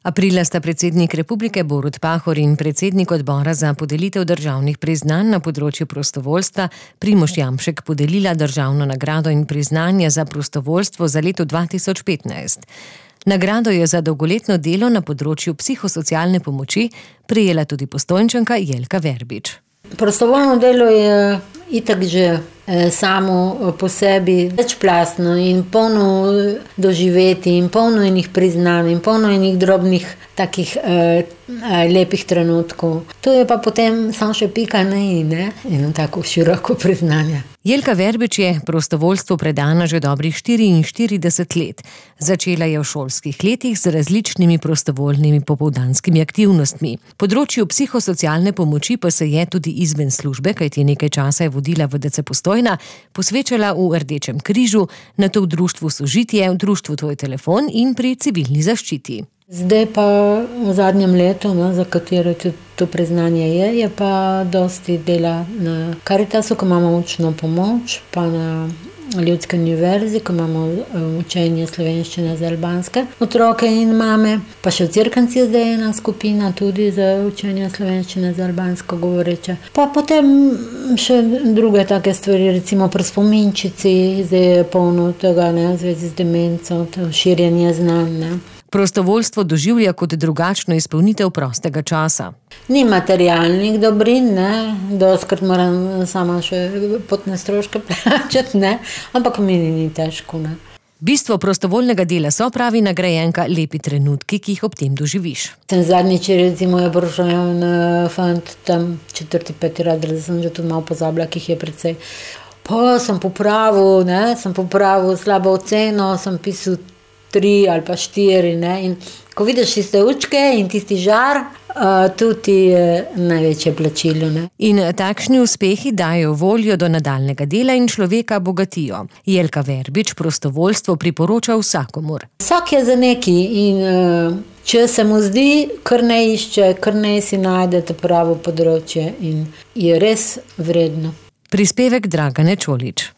Aprila sta predsednik Republike Borut Pahor in predsednik odbora za podelitev državnih priznanj na področju prostovoljstva Primož Jamšek podelila državno nagrado in priznanje za prostovoljstvo za leto 2015. Nagrado je za dolgoletno delo na področju psihosocialne pomoči prejela tudi Postojnčanka Jelka Verbič. Prostovoljno delo je itak že samo po sebi večplastno in polno doživeti in polno enih priznanj in polno enih drobnih takih lepih trenutkov. To je pa potem samo še pika na i, ne? Eno tako široko priznanje. Jelka Verbič je prostovoljstvu predana že dobrih 44 let. Začela je v šolskih letih z različnimi prostovoljnimi popoldanskimi aktivnostmi. Področju psihosocialne pomoči pa se je tudi izven službe, kajti nekaj časa je vodila v DC Postojna, posvečala v Rdečem križu, nato v društvu Sožitje, v društvu Tvoj telefon in pri civilni zaščiti. Zdaj pa v zadnjem letu, za katero tudi to priznanje je pa dosti dela na Karitasu, ko imamo učno pomoč, pa na Ljudski univerzi, ko imamo učenje slovenščine za albanske otroke in mame, pa še v Cerknici zdaj je ena skupina tudi za učenje slovenščine za albansko govoreče. Pa potem še druge take stvari, recimo pri spominčici, zdaj je polno tega, v zvezi z demenco, to širjenje znanj, Prostovoljstvo doživlja kot drugačno izpolnitev prostega časa. Ni materialnih dobrin, dostikrat moram sama še potne stroške plačati, ampak mi ni težko, Bistvo prostovoljnega dela so, pravi nagrajenka, lepi trenutki, ki jih ob tem doživiš. Zadnjič recimo je prišel en fant tam 4-5 razred, sem že tudi malo pozabila, ki jih je precej. Pa sem popravil slabo oceno, sem pisal 3 ali pa 4, in ko vidiš tiste učke in tisti žar, tudi je največje plačilo, In takšni uspehi dajo voljo do nadaljnega dela in človeka bogatijo. Jelka Verbič prostovoljstvo priporoča vsakomur. Vsak je za neki in če se mu zdi, kar ne išče, kar ne si najde to pravo področje in je res vredno. Prispevek Dragane Čolič.